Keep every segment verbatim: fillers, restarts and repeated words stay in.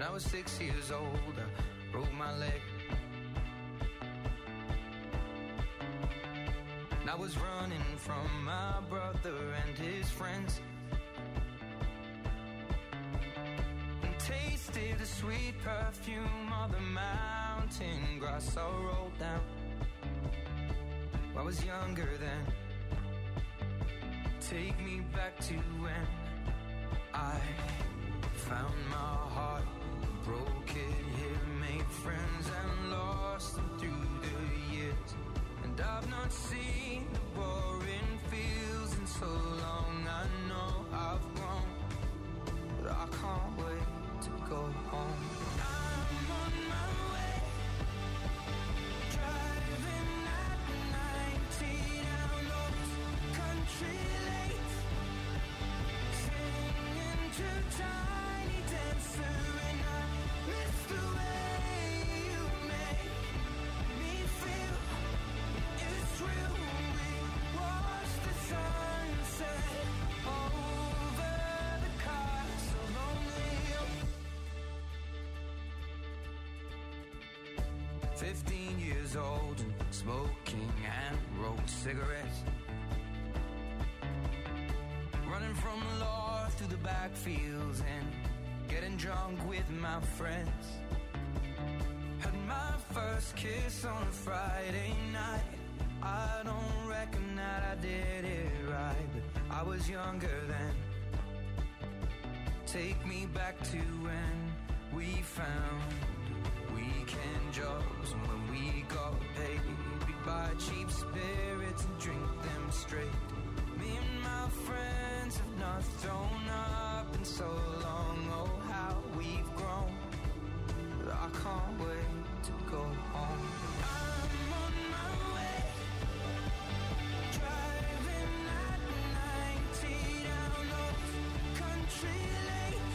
I was six years old, I broke my leg. And I was running from my brother and his friends, and tasted the sweet perfume of the mountain grass I rolled down. I was younger then. Take me back to when I found my heart, broke it here, made friends and lost them through the years. And I've not seen the boring fields in so long. I know I've grown, but I can't wait to go home. I'm on my way, driving at ninety down those country lanes, singing to Tiny Dancer, and I miss the way you make me feel. It's real. We watch the sunset over the castle lonely. Fifteen years old and smoking and rolled cigarettes, running from the law through the backfields and getting drunk with my friends. Had my first kiss on a Friday night. I don't reckon that I did it right, but I was younger then. Take me back to when we found weekend jobs, and when we got paid, we'd buy cheap spirits and drink them straight. Me and my friends have not thrown up in so long. Oh, how we've grown, but I can't wait to go home. I'm on my way, driving at ninety down those country lanes,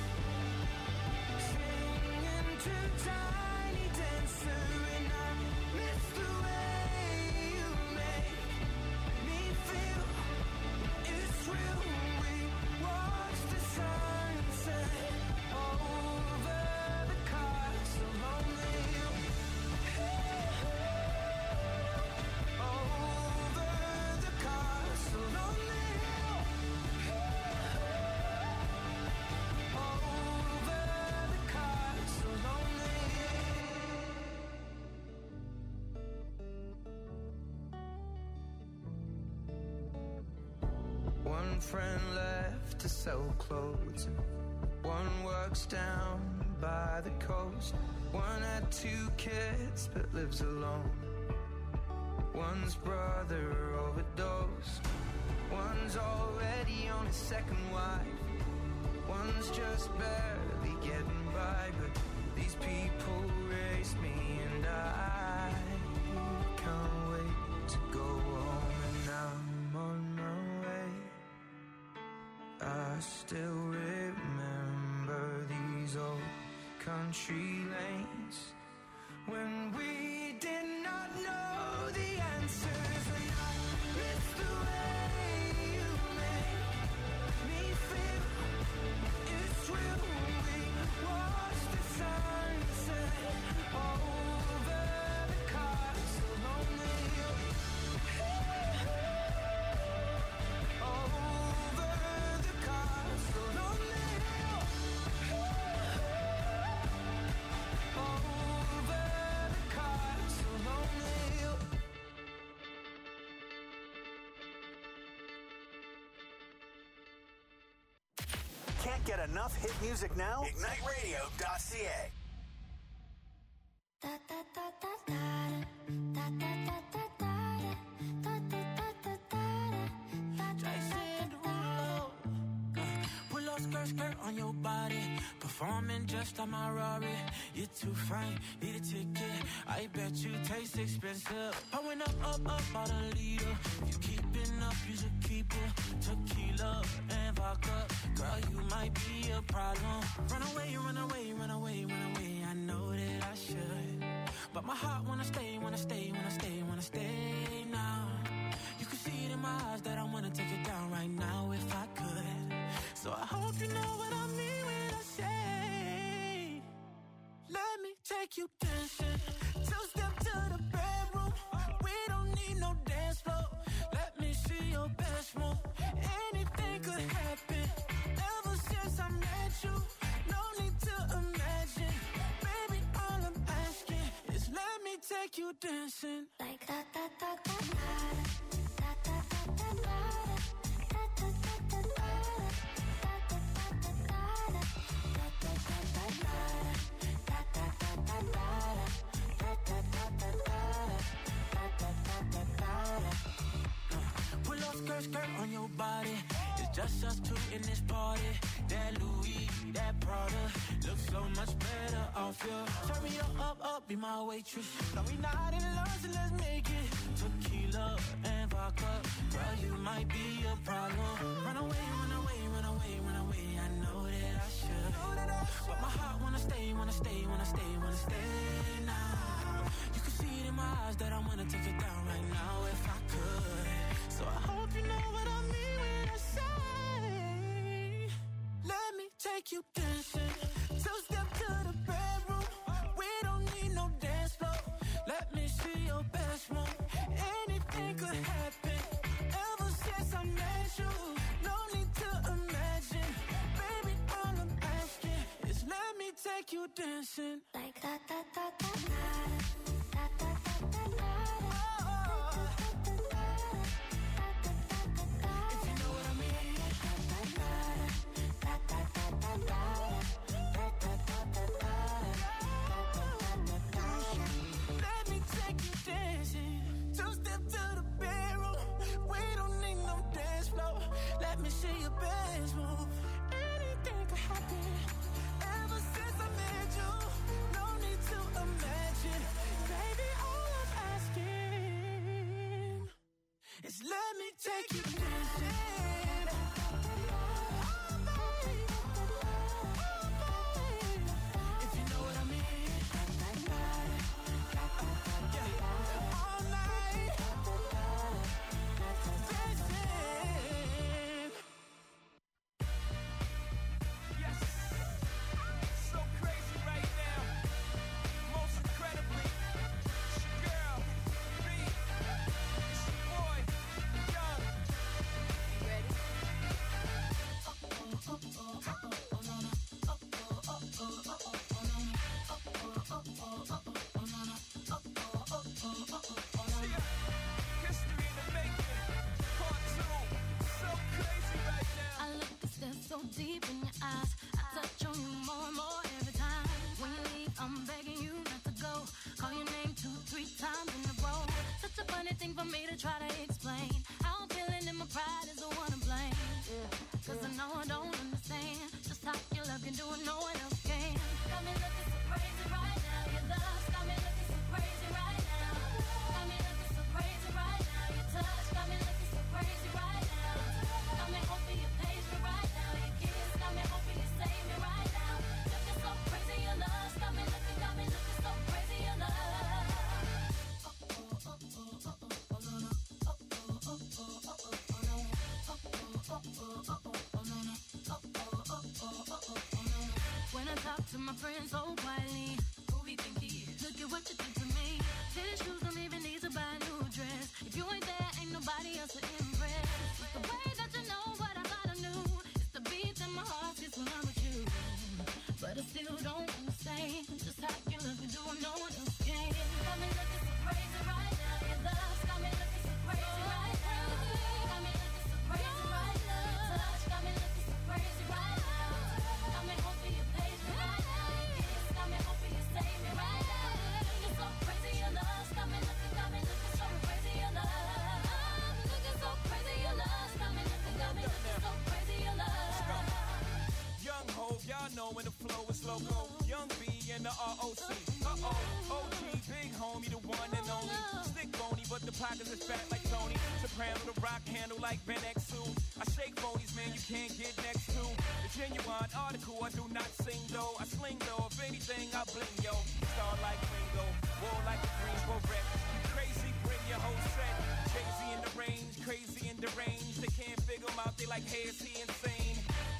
singing to Tiny Dancer, and I miss the way you make me feel. It's real. We watch the sunset over the castle lonely. Over the castle lonely. Over the castle lonely. One friend left to sell clothes, and one works down by the coast. One had two kids but lives alone. One's brother overdosed. One's already on his second wife. One's just barely getting by, but these people raised me, and I can't wait to go home. And I'm on my way. I still remember these old country lanes when we did not know the answers, and I miss the way you make me feel. It's real. We watch the sunset over the castle lonely. Over the castle lonely. Over the castle lonely. Can't get enough hit music now? Ignite Radio dot C A. Da da da da da da da da da da da da da da da. Pull up skirt, skirt on your body. Performing just like my Rari. You're too fine, need a ticket. I bet you taste expensive. Pouring up, up, up, out a leader. If you keeping up, you should keep it. Tequila and vodka. Girl, you might be a problem. Run away, run away, run away, run away. I know that I should, but my heart wanna stay, wanna stay, wanna stay, wanna stay now. You can see it in my eyes that I wanna take it down right now if I could. So I hope you know what I mean when I say you dancing. Two step to the bedroom. We don't need no dance floor. Let me see your best move. Anything could happen. Ever since I met you, no need to imagine. Baby, all I'm asking is let me take you dancing. Like da da da da da da da da da da. Pull up skirt, skirt on your body. It's just us two in this party. That Louis, that Prada looks so much better off you. Turn me up, up, up, be my waitress. No, we not in love, so let's make it tequila and vodka. Girl, you might be a problem. Run away, run away, run away, run away. I know that I should, but my heart wanna stay, wanna stay, wanna stay, wanna stay now. You can see it in my eyes that I wanna take it down right now if I could. So I hope you know what I mean when I say, let me take you dancing. Two step to the bedroom. We don't need no dance floor. Let me see your best move. Anything could happen. Ever since I met you, no need to imagine. Baby, all I'm asking is let me take you dancing. Like da da da da da da da da da da. Let me see your best move. Anything could happen. Ever since I met you, no need to imagine. Baby, all I'm asking is let me take you dancing. If you know what I mean. Yeah. All night. Dancing. Yes, so crazy right now. Most incredibly, it's your girl, me, it's your boy, Young. You ready? Yeah, history in the making, part two, so crazy right now. I look to stare so deep in your eyes. I touch on you more and more every time. When you leave, I'm begging you not to go. Call your name two, three times in a row. Such a funny thing for me to try to explain. How I'm feeling and my pride is the one to blame. Cause I know I don't understand just how your love can do it, no one else can. Got me looking so crazy right now. Your love got me looking so crazy right now. Got me looking so crazy right now. Your touch got me looking so crazy right now. Got me hoping you page me right now. Your kiss got me hoping you save me right now. Looking so crazy, your love got me looking, got me looking so crazy, your love. When I talk to my friends so quietly, who we think he is? Look at what you did to me. Tennis shoes don't even need to buy a new dress. If you ain't there, ain't nobody else to impress. It's the way that you know what I thought I knew. It's the beat that my heart gets when I'm with you. But I still don't understand just how you look and do what no one else can. Got me looking so crazy right now. Your love's got me looking so crazy right now. Got me looking so crazy right now. Your touch got me looking so crazy right now. Got me hoping you page me right now. Your kiss got me hoping you save me right now. Looking so crazy, your love's got me looking, got me looking so crazy, your love. Looking so crazy, your love's got me looking, got me looking so crazy, your love. Young Hov, y'all know when the flow is loco. Young B and the R O C. Uh-oh, O G, big homie, the one and only. Stick bony, but the pockets is fat like Tony. Soprano, the rock handle like Ben X two. I shake phonies, man, you can't get next to. The genuine article, I do not sing though. I sling though, if anything, I bling, yo. Star like Ringo, war like a Greensboro wreck. You crazy, bring your whole set. Crazy in the range, crazy in the range. They can't figure him out, they like, hey, is he insane?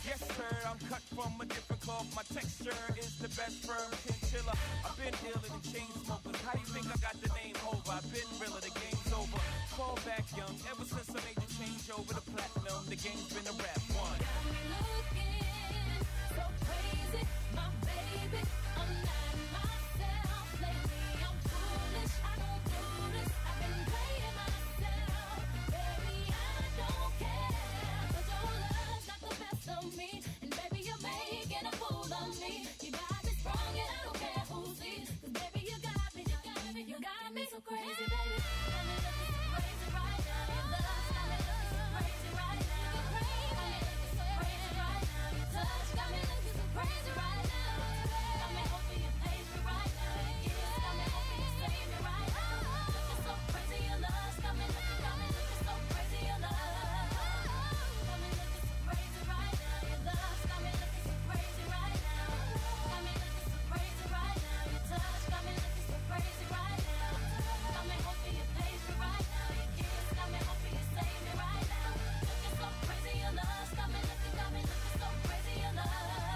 Yes, sir, I'm cut from a different cloth. My texture is the best firm chinchilla. I've been iller than chain smokers. How do you think I got the name over? I've been realer, the game's over. Fall back young, ever since I made the change over to platinum, the game's been a rap one. Got me looking so crazy, my baby. I'm not myself lately. I'm foolish, I don't do this. I've been playing myself, baby. I don't care, 'cause your love's not the best of me, and baby you're making a fool of me. You got me sprung and I don't care who sees, 'cause baby you got me, you got me, you got me so crazy, baby. Got me looking so crazy right now. Your love's got me looking so crazy right now. Got me looking so crazy right now. Your touch got me looking so crazy right now. Got me hoping you page me right now. Your kiss got me hoping you save me right now. Looking so crazy, your love's got me looking, got me looking so crazy, your love. Got me looking so crazy right now. Your love's got me looking so crazy right now. Got me looking so crazy right now. Your touch got me looking so crazy right now. Got me hoping you page me right now. Your kiss got me hoping you save me right now. Looking so crazy, your love's got me looking, got me looking so crazy, your love.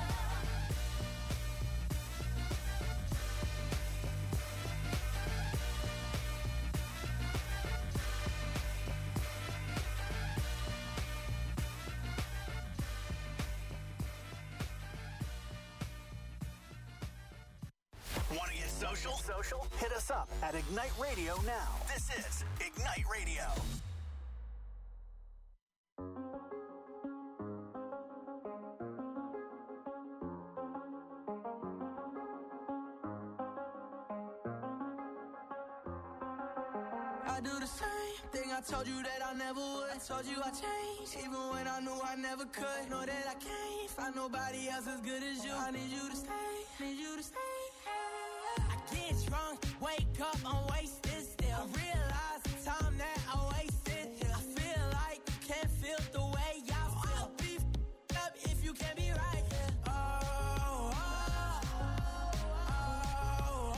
Want to get social? Social? Hit us up at Ignite Radio now. This is Ignite Radio. I do the same thing I told you that I never would. I told you I changed, even when I knew I never could. Know that I can't find nobody else as good as you. I need you to stay, need you to stay. I get drunk, wake up, I'm wasted still. I realize the time that I wasted here. I feel like you can't feel the way I feel. I'll be f***ed up if you can't be right here. Oh, oh, oh, oh,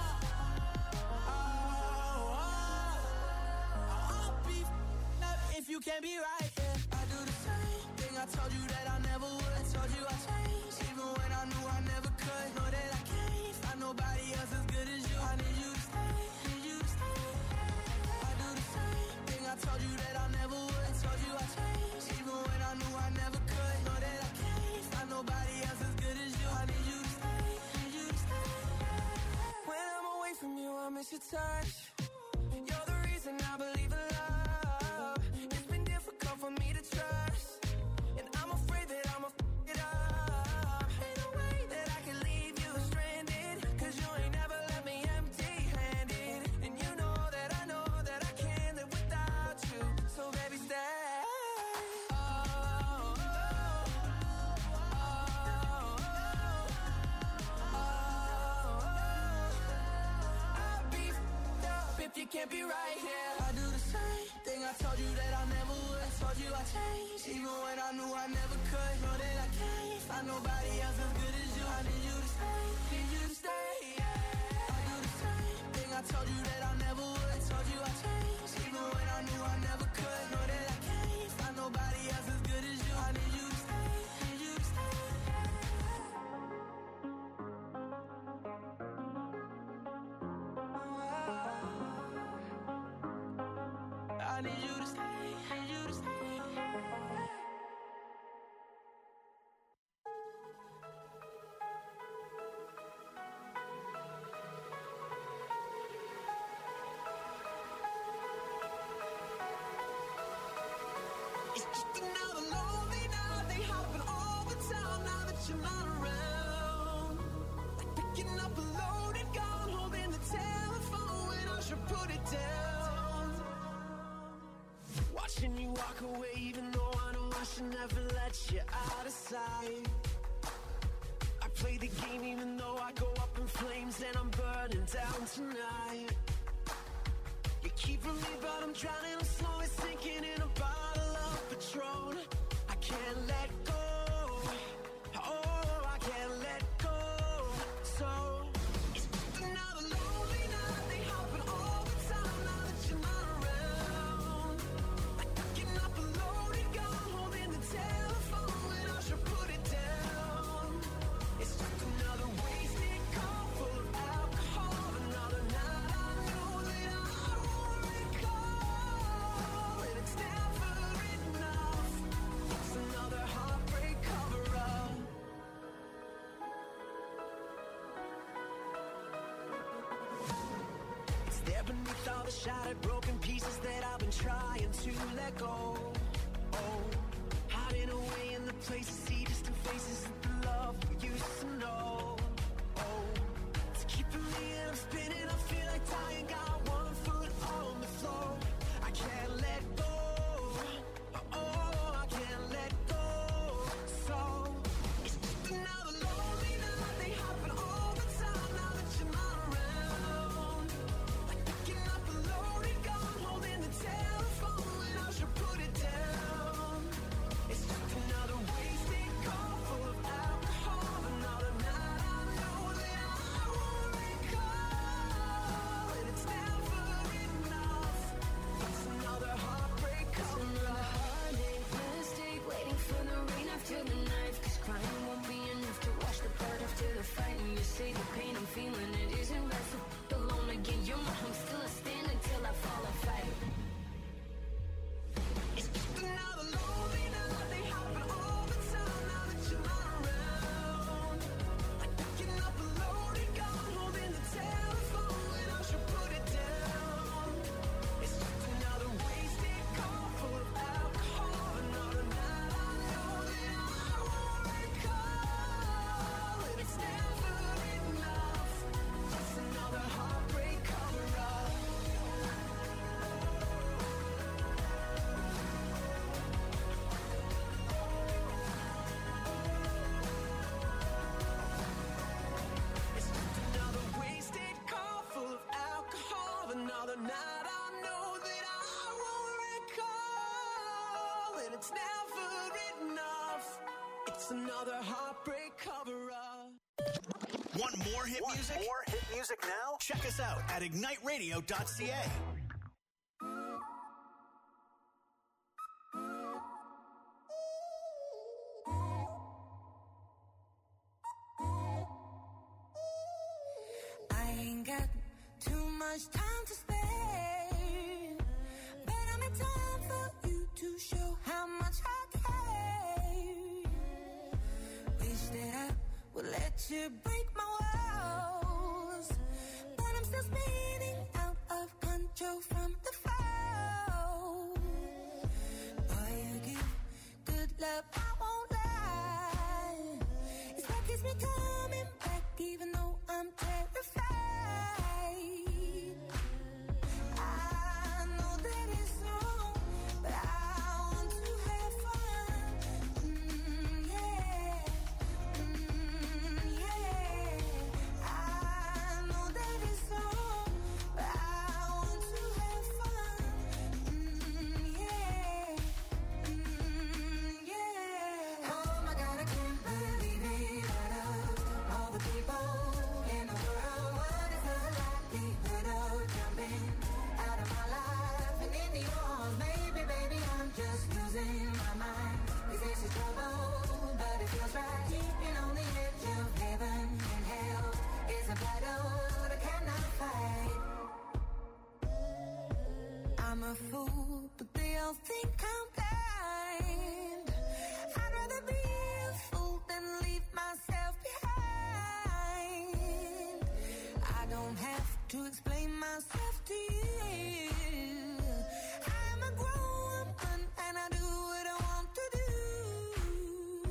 oh, oh. I'll be f***ed up if you can't be right here. I do the same thing I told you that I never would. I told you I changed, even when I knew I never could. Know that I can't find nobody else as good as you. I need you to stay, need you to stay. I do the same thing I told you that I never would. I told you I changed, even when I knew I never could. Know that I can't find nobody else as good as you. I need you to stay, need you to stay. When I'm away from you, I miss your touch. You're the reason I believe in love. It's been difficult for me to trust, and I'm afraid that I'ma f*** it up. Ain't no way that I can leave you stranded, 'cause you ain't never left me empty-handed. And you know that I know that I can't live without you. So baby, stay. Oh, oh, oh, oh, oh. I'll be f***ed up if you can't be right here. I do the same thing I told you that I never would. I told you I changed, even when I knew I never could. Know that I can't find nobody else as good as you. I need you to stay, need you to stay. I do the same thing I told you that I never would. I told you I changed, even when I knew I never could. Know that I can't find nobody else as good as you. I need you to stay, need you to stay. I need you to stay, need you to stay. It's just another lonely night. They hopping over town now that you're not around. Like picking up a loaded gun, holding the telephone when I should put it down. Watching you walk away, even though I know I should never let you out of sight. I play the game even though I go up in flames and I'm burning down tonight. You're keeping me, but I'm drowning. I'm slowly sinking in a bottle of Patron. I can't let go. Oh, I can't let go. So it's just another lonely night. They hopping all the time now that you're not around. Like picking up a loaded gun, holding the telephone when I should put Shattered, broken pieces that I've been trying to let go. Oh, hiding away in the places, see distant faces of the love we used to know. Oh, it's keeping me and I'm spinning, I feel like dying, got one foot on the floor. I can't let go. Oh, I can't let go. So, it's just another lonely night, they happen all the time now that you're not around. Like picking up a loaded gun, holding the telephone when I should put it down. It's just another wasted call full of alcohol. Another night I know that I won't recall. And it's never enough. It's another heartbreak cover up. Mistake, waiting for the rain after the knife. Cause crying won't be enough to wash the blood after the fight. And you say the pain I'm feeling, it isn't right. So alone again, you're my home, still a stand until I fall or fight. It's just another lonely night, they happen all the time now that you're not around. Like picking up a loaded gun, holding the telephone when I should put it down. It's just another wasted call full of alcohol. Another night I know that I won't recall. And it's never enough. Just another heartbreak cover up. It's just another wasted call full of alcohol. Another night I know that I won't recall. And it's never enough. It's another heartbreak cover up. Want more hit Want music? more hit music now? Check us out at ignite radio dot c a. I ain't got too much time to spare, but I'm in time for you to show how much I care. Wish that I would let you break my walls, but I'm still spinning out of control from the fall. Boy, you give good love, I won't lie. It's what keeps me coming back even though I'm terrified. I know that it's wrong, but I want to have fun. Mm, yeah, mm, yeah. I know that it's wrong, but I want to have fun. Mm, yeah, mm, yeah. Oh my God, I can't believe it. Out of all the people in the world, what is the likelihood of jumping out of my life and into yours? Maybe, baby, I'm just losing my mind. This is trouble, but it feels right. Keeping on the edge of heaven and hell is a battle that I cannot fight. I'm a fool, but they all think I'm blind. I'd rather be a fool than leave myself behind. I don't have to explain myself to you. I'm a grown woman and I do what I want to do.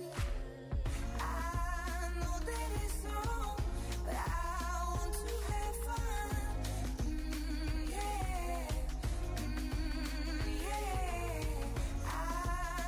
I know that it's wrong, but I want to have fun. Mm, yeah, mm, yeah. I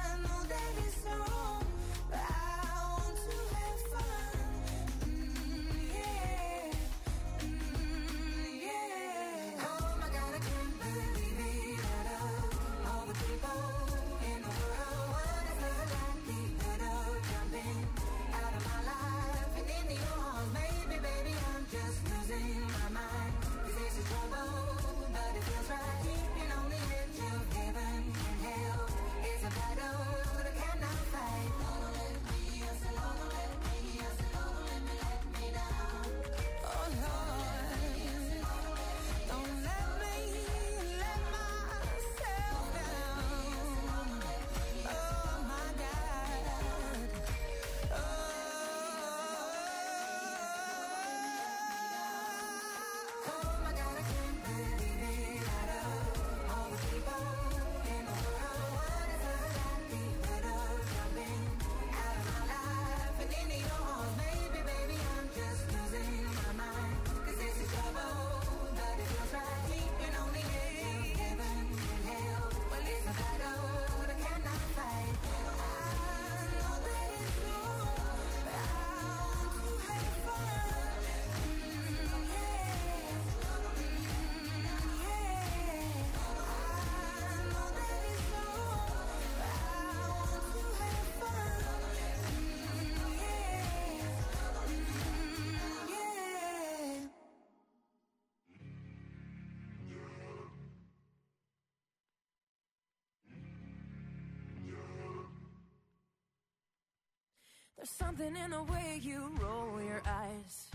There's something in the way you roll your eyes.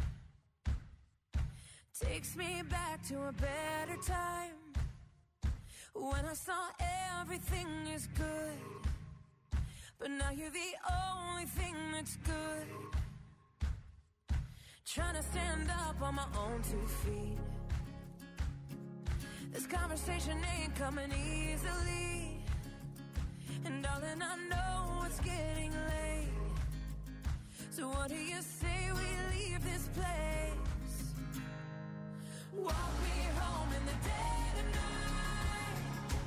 Takes me back to a better time, when I saw everything is good. But now you're the only thing that's good. Trying to stand up on my own two feet. This conversation ain't coming easily. And darling, I know it's getting late. So what do you say we leave this place? Walk me home in the dead of night.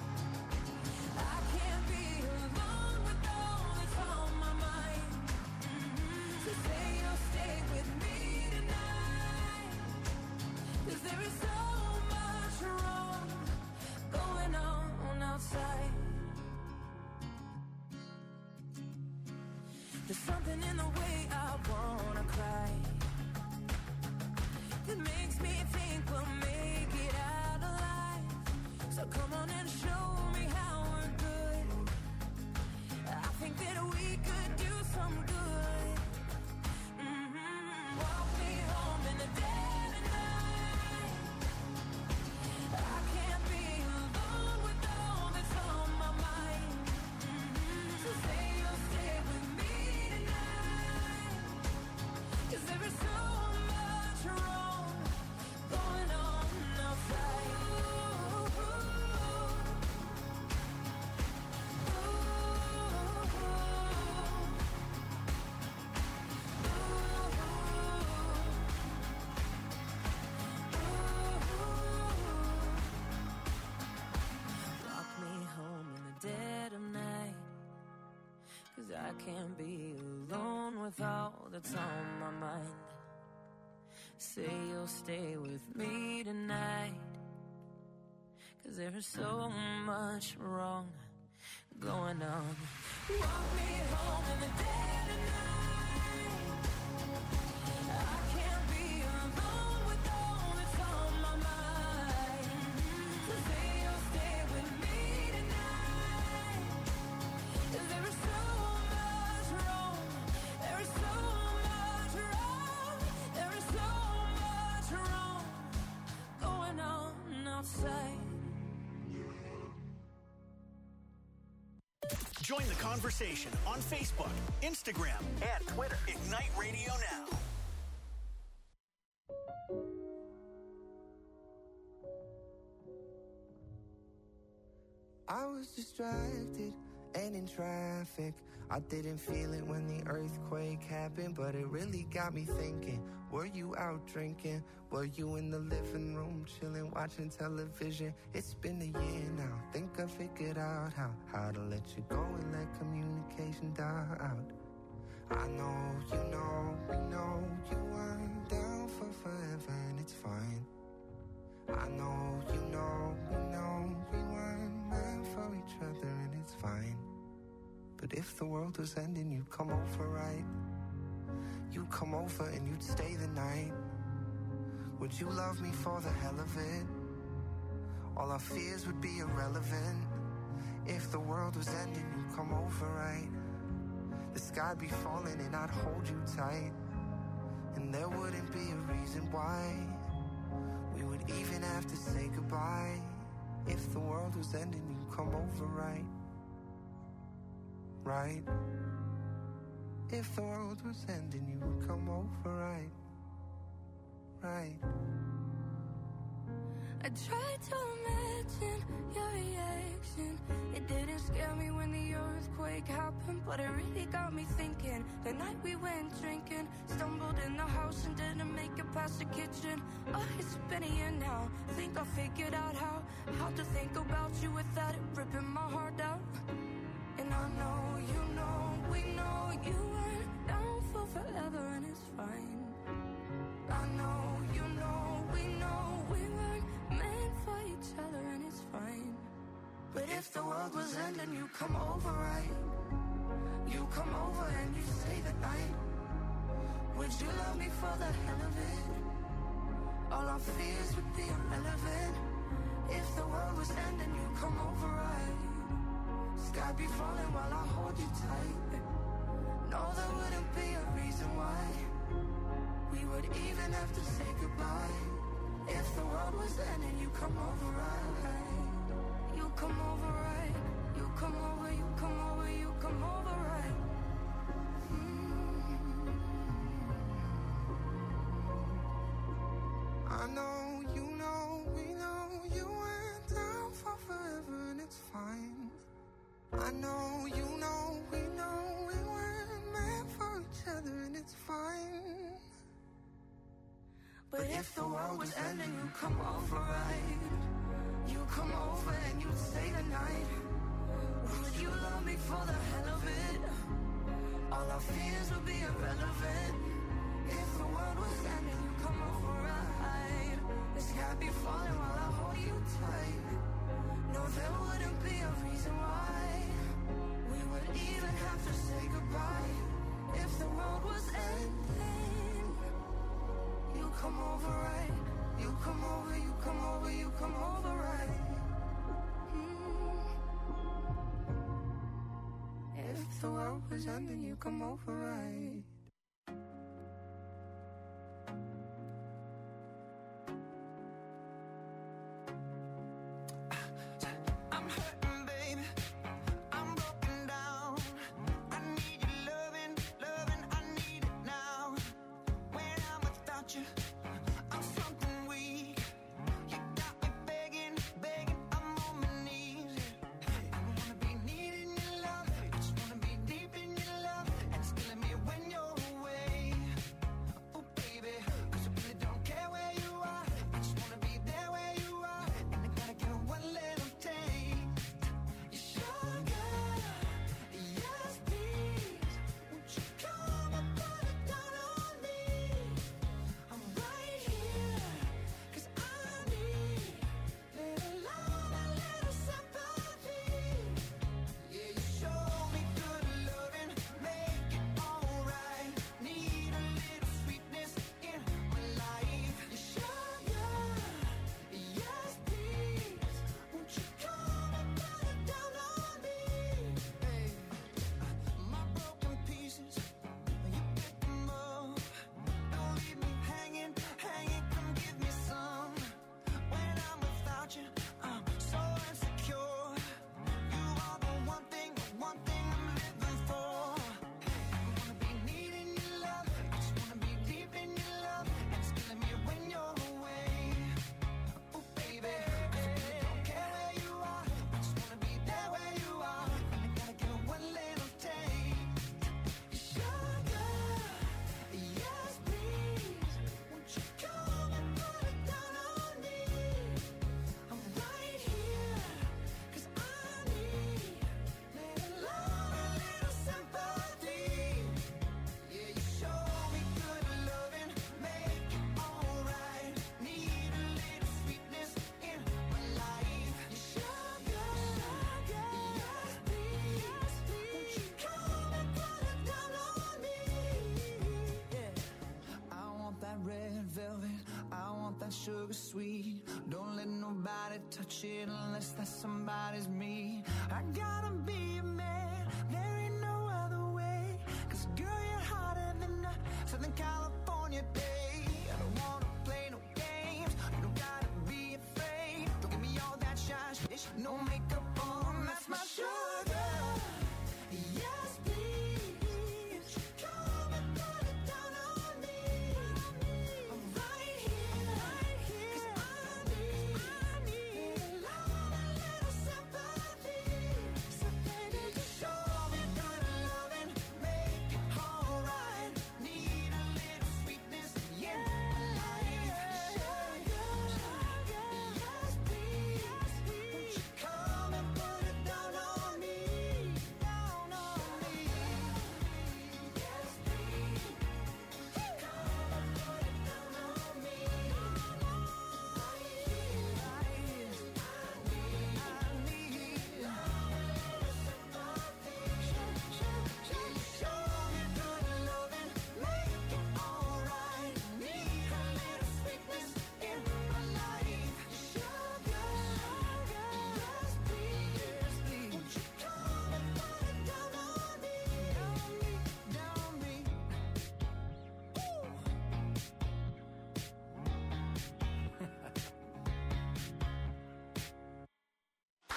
I can't be alone with all that's on my mind. Mm-hmm. So say you'll stay with me tonight. 'Cause there is so much wrong going on outside. There's something in the way I wanna cry that makes me think we'll make it out alive. So come on and show me how we're good. I think that we could do some good. Mm-hmm. Walk me home in the dead of night. I can't be alone with all that's on my mind. Mm-hmm. So say you'll stay with me tonight. 'Cause there is so much wrong going on outside. Ooh, ooh, Walk me home in the dead of night. 'Cause I can't be alone with all that's on my mind. Say you'll stay with me tonight. 'Cause there's so much wrong going on. Walk me home in the dead of night. I can't be alone with all that's on my mind. So say you'll stay with me tonight. 'Cause there is so much wrong. There is so much wrong. There is so much wrong going on outside. Join the conversation on Facebook, Instagram, and Twitter. Ignite Radio Now. I was distracted and in traffic. I didn't feel it when the earthquake happened, but it really got me thinking. Were you out drinking? Were you in the living room chilling, watching television? It's been a year now. Think I figured out how how to let you go and let communication die out. I know, you know, we know you weren't down for forever, and it's fine. I know, you know, we know we weren't meant for each other, and it's fine. But if the world was ending, you'd come over, right? You'd come over and you'd stay the night. Would you love me for the hell of it? All our fears would be irrelevant. If the world was ending, you'd come over, right? The sky'd be falling and I'd hold you tight. And there wouldn't be a reason why we would even have to say goodbye. If the world was ending, you'd come over, right? Right? If the world was ending, you would come over, right? Right? I tried to imagine your reaction. It didn't scare me when the earthquake happened, but it really got me thinking. The night we went drinking, stumbled in the house and didn't make it past the kitchen. Oh, it's been a year now. Think I figured out how how to think about you without it ripping my heart out. And I know, you know, we know you weren't down for forever, and it's fine. I know, you know, we know we weren't meant for each other, and it's fine. But if the world was ending, you come over, right? You come over and you stay the night. Would you love me for the hell of it? All our fears would be irrelevant. If the world was ending, you come over, right? Sky be falling while I hold you tight. No, there wouldn't be a reason why we would even have to say goodbye. If the world was ending, you come over right. You come over right. You come over, you come over, you come over right. Mm. I know, you know, we know you went down for forever and it's fine. I know, you know, we know we weren't meant for each other and it's fine. But if the world was ending, you come over right. You come over and you'd stay the night. Would you love me for the hell of it? All our fears would be irrelevant. If the world was ending, you come over right. This happy falling while I hold you tight. No, there wouldn't be a reason why we would even have to say goodbye. If the world was ending, you come over right. You come over, you come over, you come over right. Mm. If the world was ending, you come over right. I'm hurting, baby. I'm broken down. I need your loving, loving. I need it now. When I'm without you, I'm something weak. You got me begging, begging. I'm on my knees. I wanna be needing your love. I just wanna be deep in your love. And it's killing me when you're away. Oh, baby, 'cause I really don't care where you are. I just wanna be there where you are. And I gotta get one little taste. You sugar, yes please. Won't you come and put it down on me? I'm right here, 'cause I need little love and little sympathy. Yeah, you show me good loving, make it alright. Need a little sweetness in my life. You sugar, yes please. Won't you come and put it down on me? Hey, my broken pieces, you pick them up. Don't leave me hanging, hanging, come give me some. When I'm without you, I'm so insecure. You are the one thing, the one thing I'm living for. I wanna be needing your love, I just wanna be deep in your love. And it's killing me when you're away. Oh baby, 'cause I really don't care where you are. I just wanna be there where you are. And I gotta get one little taste. Sugar, yes please. Won't you come and put it down on me? I'm right here, 'cause I need little love and little sympathy. Yeah, you show me good loving, make it alright. Need a little sweetness in my life. You sugar, yes please. Won't you come and put it down on me? Yeah. I want that red velvet, I want that sugar sweet. Don't let nobody touch it unless that somebody's me. I gotta be a man, there ain't no other way. 'Cause girl, you're hotter than a Southern California day. I don't wanna play no games, you don't gotta be afraid. Don't give me all that shy shit, no makeup on, that's my sugar. Yes please. Come and put it down on me. I'm right here, 'cause I need, I need love and little sympathy.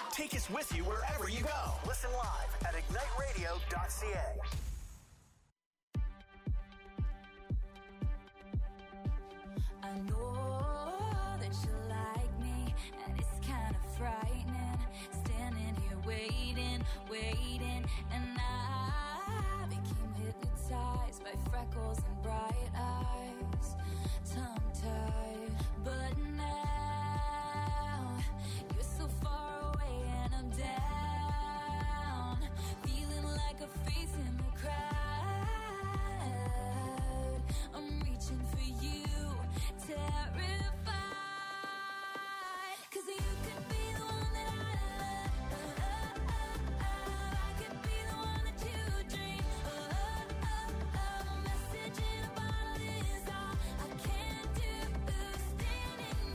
Take us with you wherever you go. Listen live at ignite radio dot c a. I know that you like me, and it's kind of frightening. Standing here waiting, waiting, and I became hypnotized by freckles and bright eyes, tongue-tied. But now you're so far away and I'm down, feeling like a face in the crowd. I'm reaching for you, terrified, 'cause you could be the one that I love. I could be the one that you dream. A message in a bottle is all I can do. Standing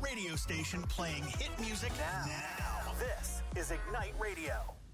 radio station playing hit music now. Now, this is Ignite Radio.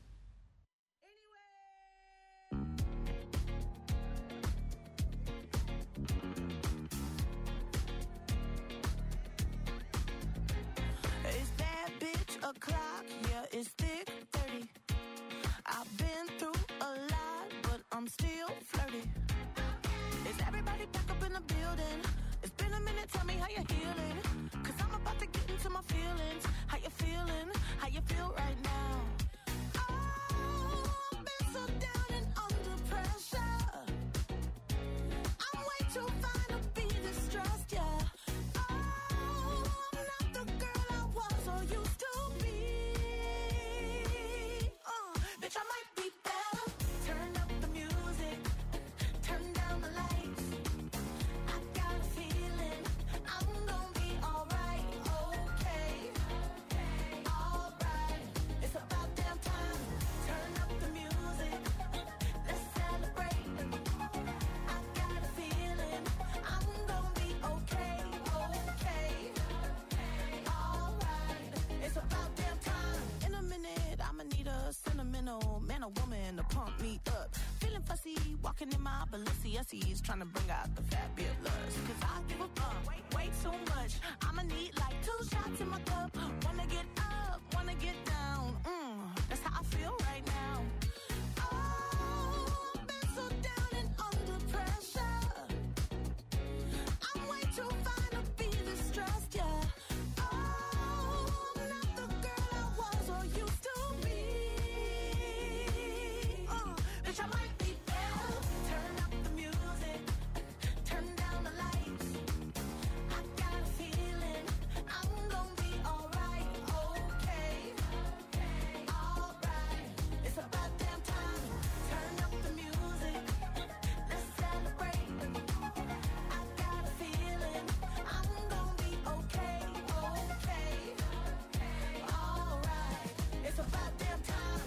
It's that bitch o'clock, yeah, it's thick thirty. I've been through a lot, but I'm still flirty. Is everybody back up in the building? It's been a minute, tell me how you're healing. Cause I'm about to get into my feelings. How you feeling? How you feel right now? Oh, I've been so down and under pressure. I'm way too fine to be distressed, yeah. Oh, I'm not the girl I was or used to be. Uh, bitch, I might be better. Turn up the music. Turn down the lights. I got a feeling I'm gonna be alright, okay, alright. It's about damn time. Turn up the music. Let's celebrate. I got a feeling I'm gonna be okay, okay, alright. It's about damn time. In a minute, I'ma need a sentimental man or woman to pump me up. Feeling fussy, walking in my Balenciennes, trying to bring out the fabulous. Cause I give a fuck way, way too much. I'ma need like two shots in my cup. Wanna get up, wanna get down. Mm, that's how I feel right now. Oh, I've been so down and under pressure. I'm way too fine to be distressed, yeah. Oh, I'm not the girl I was or used to be. Uh, bitch, I might be better. Turn up the music. Turn down the lights. I got a feeling I'm gonna be alright, okay, alright. It's about damn time. Turn up the music. Let's celebrate. I got a feeling I'm gonna be okay, okay, alright. It's about damn time.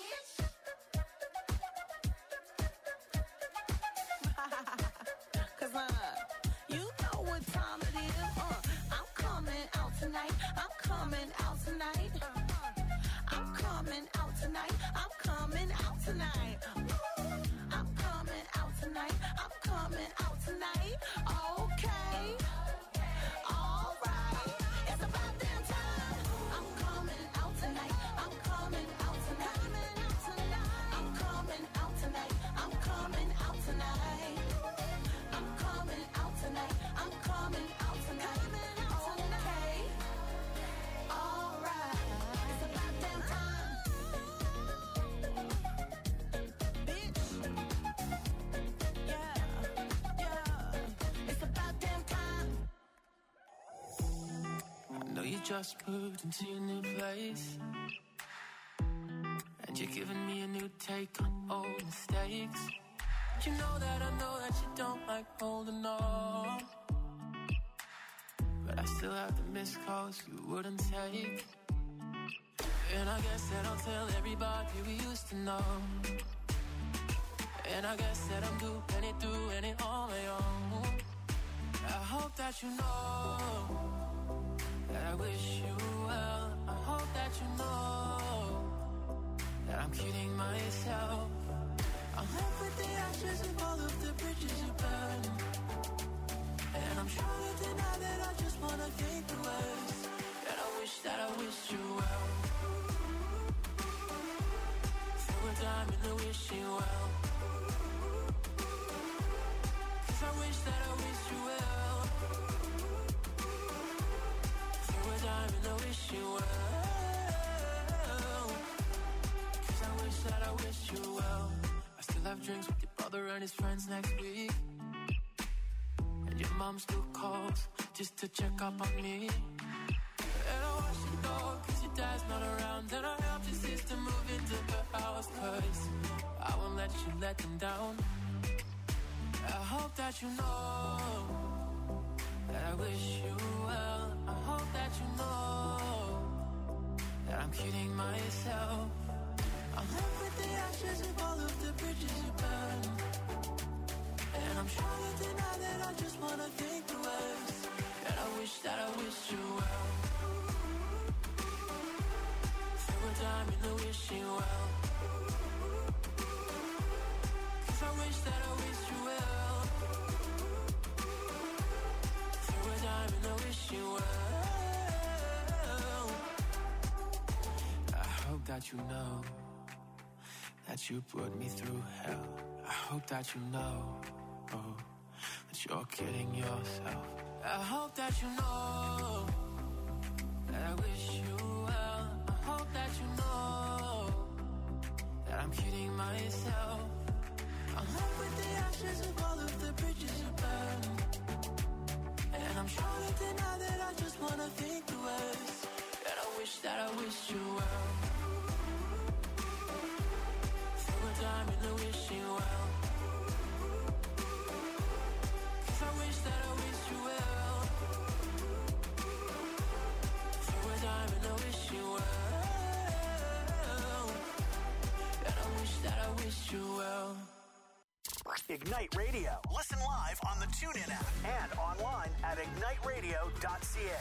Cause uh, you know what time it is. Uh, I'm coming out tonight. I'm coming out tonight. I'm coming out tonight. I'm coming out tonight. I'm coming out tonight. I'm coming out tonight. Okay. Alright. It's about damn time. I'm coming out tonight. I'm coming out tonight. I'm coming out tonight. I'm coming out tonight. I'm coming out tonight. I'm coming out tonight. Okay. Alright. It's about damn time. Bitch. Yeah. Yeah. It's about damn time. I know you just moved into your new place, and you're giving me a new take on old mistakes. You know that I know that you don't like holding on, but I still have the missed calls you wouldn't take. And I guess that I'll tell everybody we used to know. And I guess that I'm doing it, doing it on my own. I hope that you know that I wish you well. I hope that you know that I'm kidding myself. I'm left with the ashes of all of the bridges you burned, and I'm trying to deny that I just wanna think the worst. And I wish that I wished you well. Throw a dime in the wishing well. Cause I wish that I wished you well. Throw a dime in the wishing well. Cause I wish that I wished you well. I still have drinks with your brother and his friends next week, and your mom still calls just to check up on me. And I watch the dog cause your dad's not around, and I helped your sister move into her house cause I won't let you let them down. I hope that you know that I wish you well. I hope that you know that I'm kidding myself. I'm left with the ashes of all of the bridges you burned, and I'm trying to deny that I just wanna think the worst. And I wish that I wished you well. time in the wishing well. Cause I wish that I wish you well. Through a time in the wishing well. I hope that you know that you put me through hell. I hope that you know, oh, that you're kidding yourself. I hope that you know that I wish you well. I hope that you know that I'm kidding myself. I hope with the ashes of all of the bridges you burn. And I'm sure that tonight that I just wanna think the worst. That I wish that I wish you well. Through a time in the wishing well. Cause I wish that I wish you well. Through a time in the wishing well. And I wish that I wish you well. Ignite Radio. Listen live on the TuneIn app and online at ignite radio dot c a.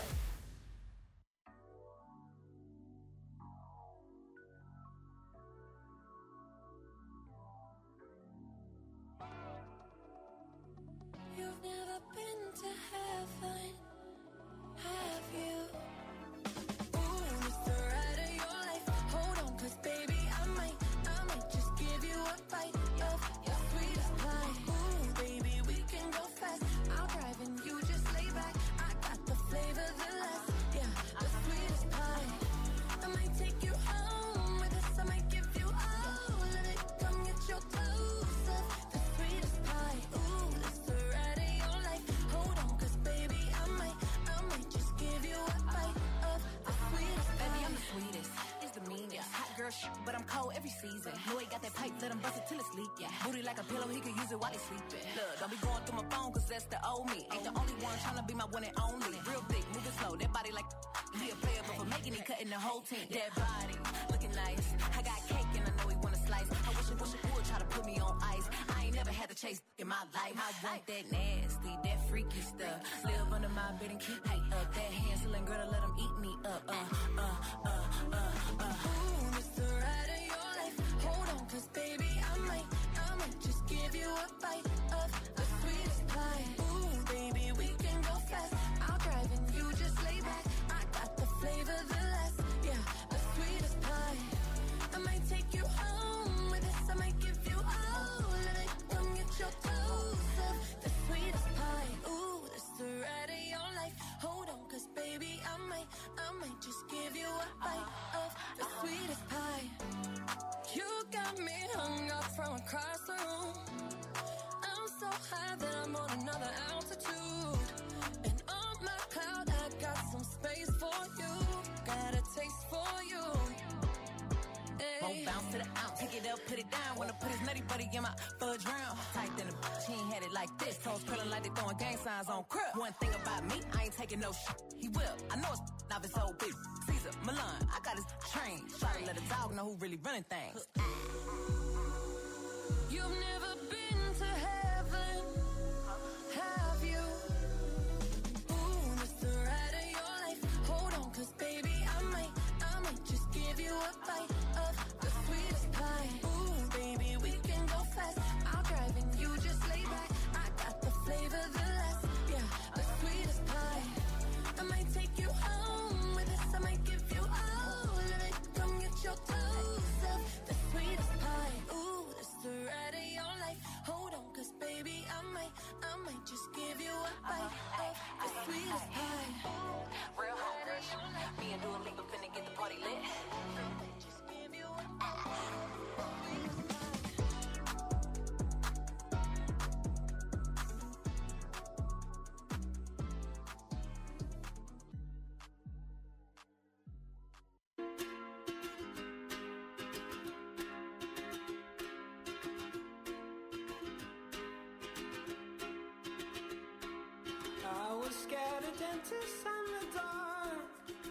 You've never been to heaven, have you? Ooh, it's the ride of your life. Hold on, cause baby, I might, I might just give you a bite of your sweetest pie. Ooh, baby, we can go fast. I'll drive and you just lay back. I got the flavor, the last, yeah, the sweetest pie. I might take you home with us. I might give you all of it. Come get your dose of the sweetest pie. Ooh, it's the ride of your life. Hold on, cause baby, I might, I might just give you a bite of the sweetest pie. Baby, I'm the sweetest. It's the meanest. Hot girl shit, but I'm cold every season. Know he got that pipe, let him bust it till it's leak. Yeah. Booty like a pillow, he could use it while he sleeping. Look, don't be going through my phone, cause that's the old me. Ain't the only one tryna be my one and only. Real thick, moving slow, that body like he a player, but for making it, cutting the whole team. That body, looking nice. I got cake and I know he wanna slice. I wish it, wish it would try to put me on ice. I ain't never had to chase in my life. I want that nasty, that freaky stuff. Live under my bed and keep me up. That Hansel and Gretel, let him eat me up. Uh, uh, uh, uh, uh. Ooh, it's the ride of your life. Hold on, cause baby, I might, I might just give you a bite of the sweetest pie. Ooh, baby, we can go fast. I'll drive and you just lay back. I got the flavor, the last, yeah, the sweetest pie. I might take you home with us. I might give you all of it. Come get your dose of the sweetest pie. Ooh, it's the ride of your life. Hold on, cause baby, I might, I might just give you a bite of the sweetest pie. You got me hung up from across the room. I'm so high that I'm on another altitude. And on my cloud, I got some space for you. Got a taste for you. Won't bounce to the ounce, take it up, put it down. Wanna put his nutty buddy in my fudge round. Tight than a bitch, he ain't had it like this. Toes curling like they throwing gang signs on crib. One thing about me, I ain't taking no shit. He will, I know it's not his whole big. Caesar, Milan, I got his train. Try to let a dog know who really running things. You've never been to heaven, have you? Ooh, it's the ride of your life. Hold on, cause baby, I might, I might just give you a bite of the sweetest pie. Ooh, baby, we can go fast. I'll drive and you just lay back. I got the flavor, the last, yeah, the sweetest pie. I might take you home with us. I might give you all of it. Come get your dose of the sweetest pie. Ooh, it's the ride of your life. Hold on, cause baby, I might, I might just give you a bite of the sweetest pie. Real hot rush. Me and Dua Lipa finna get the party lit. Just give you a sweetest pie. I was scared of dentists and the dark.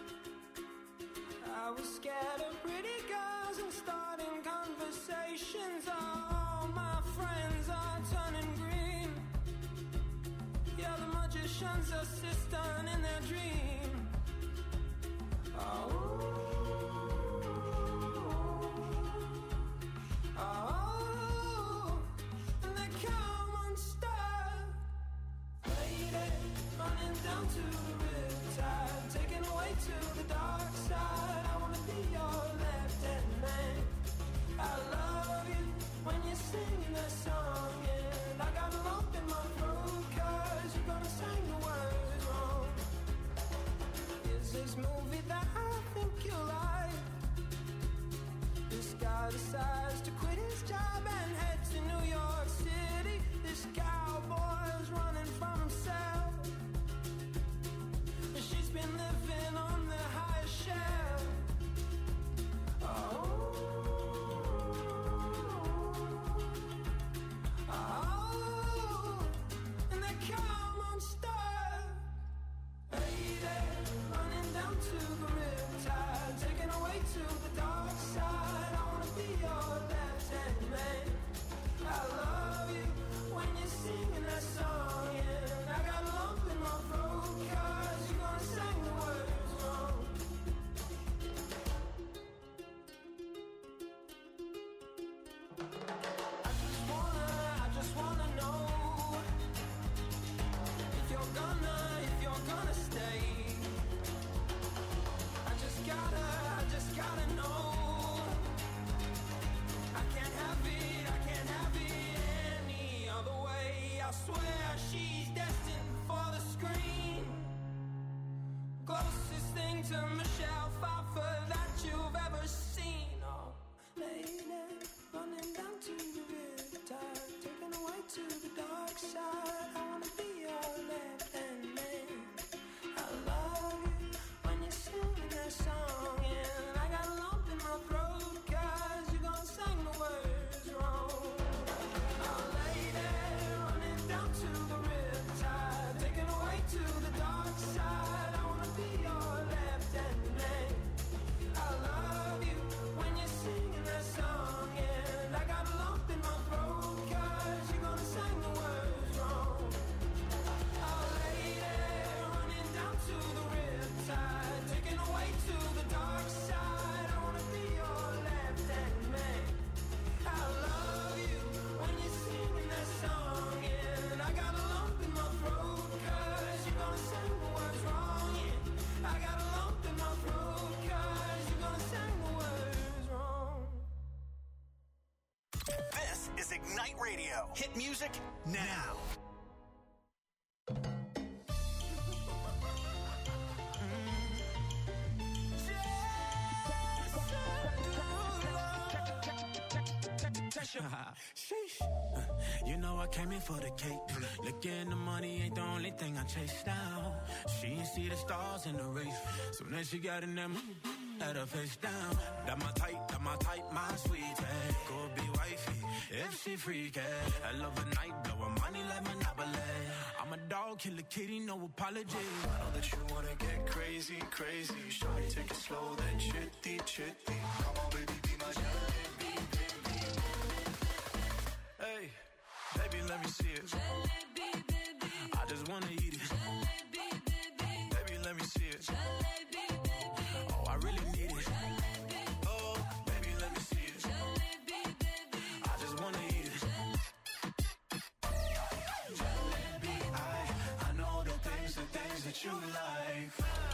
I was scared of pretty girls and starting conversations. All my friends are turning green. Yeah, the magician's assistant in their dream. Oh, guy decides to quit his job and head to New York City. This cowboy's running from himself. She's been living on the highest shelf. Oh, oh, and they come unstuck. Lady, running down to the riptide, taken away to the dark side. I wanna be your left-hand man. I love you when you're singing that song, and I got a lump in my throat 'cause you're gonna sing the words wrong. I just wanna, I just wanna know if you're gonna, if you're gonna stay. I just gotta, I just gotta know. I can't have it, I can't have it any other way. I swear she's destined for the screen. Closest thing to Michelle Pfeiffer that you've ever seen. Oh, lady, running down to the riptide, taken away to the dark side. I wanna be your left-hand man. I love you when you're singing that song, and I got a lump in my throat 'cause you're gonna sing the words wrong. Oh, lady, running down to the riptide, taken away to the dark side. I wanna be your left-hand man. I love you when you're singing that song, and I got a lump in my throat 'cause you're gonna sing the words wrong. Oh, lady, running down to the riptide, taken away to the dark side. I wanna be your left-hand man. I love you when you're singing that song, and I got a lump in my throat 'cause you're gonna sing the words wrong. Yeah, I got a lump in my throat 'cause you're gonna sing the words wrong. This is Ignite Radio. Hit music now. Sheesh. You know I came in for the cake. Looking the money ain't the only thing I chase down. She ain't see the stars in the race. Soon as she got in them, had her face down. That my type, that my type, my sweetie. Go be wifey if she freaky. I love a night, blowing money like Monopoly. I'm a dog, kill a kitty, no apology. I know that you wanna get crazy, crazy. Shawty, take it slow, then chitty, chitty. Come on, baby, be my jalebi, baby. Hey, baby, let me see it. Jalebi, baby. I just wanna eat it. Jalebi, baby. Baby, let me see it. Jalebi, baby. Oh, I really need it. Jalebi. Oh, baby, let me see it. Jalebi, baby. I just wanna eat it. Jalebi, I, I know the things, the things that you like.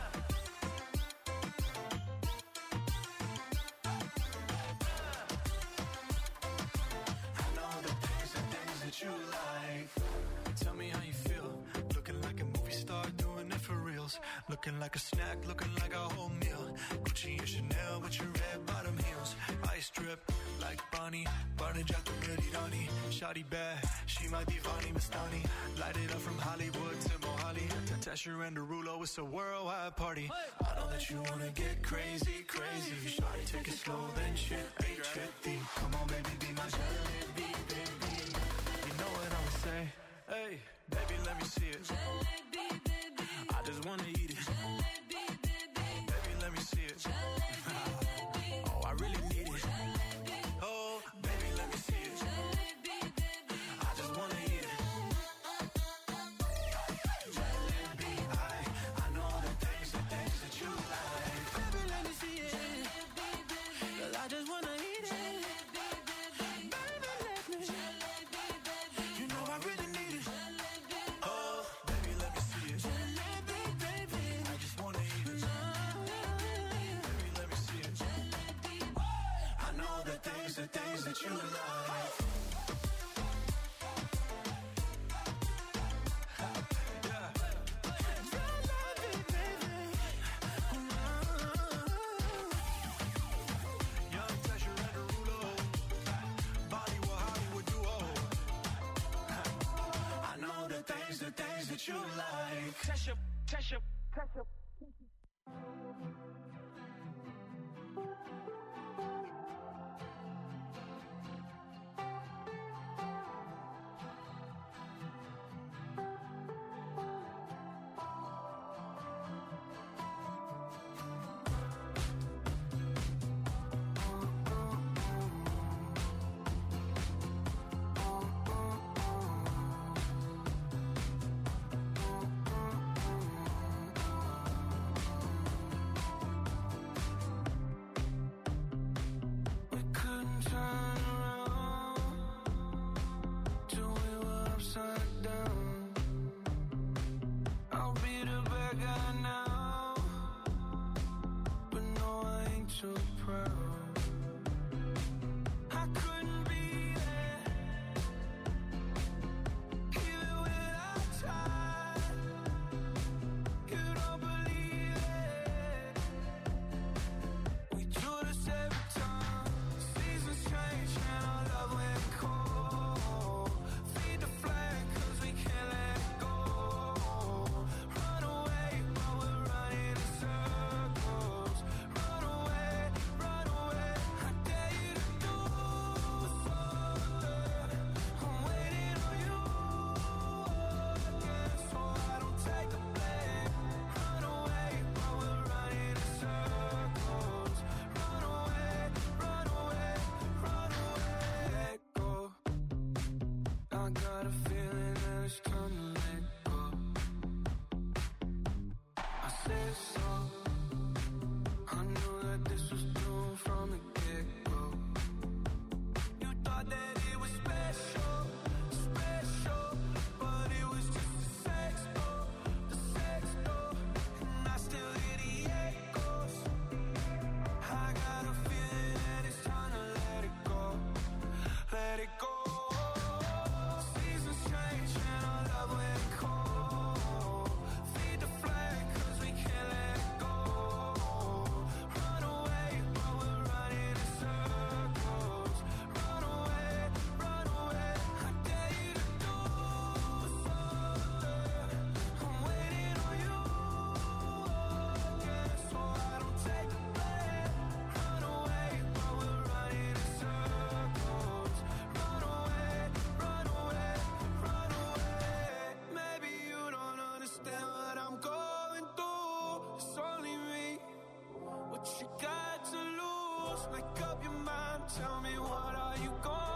I know the things, the things that you like. Tell me how you feel. Looking like a movie star, doing it for reals. Looking like a snack, looking like a whole meal. Gucci and Chanel with your red bottom heels. Ice drip like Bonnie, Barney Jack the pretty Donnie. Shawty bad, she my divani Mastani. Light it up from Hollywood to Mohali. To Tesher and Derulo, it's a worldwide party. I know that you wanna get crazy, crazy. Shawty, take it slow, then chitty, chitty. Come on, baby, be my jalebi, baby. You know what I'ma say? Hey, baby, let me see it. Jalebi, baby. I just wanna eat it. Jalebi, baby. Baby, let me see it. Oh, I really need it. Oh, baby, let me see it. Jalebi, baby. I just wanna eat it. Jalebi, I, I know the things, the things that you like. Baby, let me see it. Jalebi, baby. 'Cause I just wanna eat it. Jalebi, baby. Baby, let me. Jalebi, baby. You know I really need it. Jalebi. Oh, baby, let me see it. Jalebi, baby. I just wanna eat it. Baby, let me see it. I know the things, the things that you like. Young Tesher and Derulo. what you like. Test your, test your, test your. Make up your mind, tell me what are you going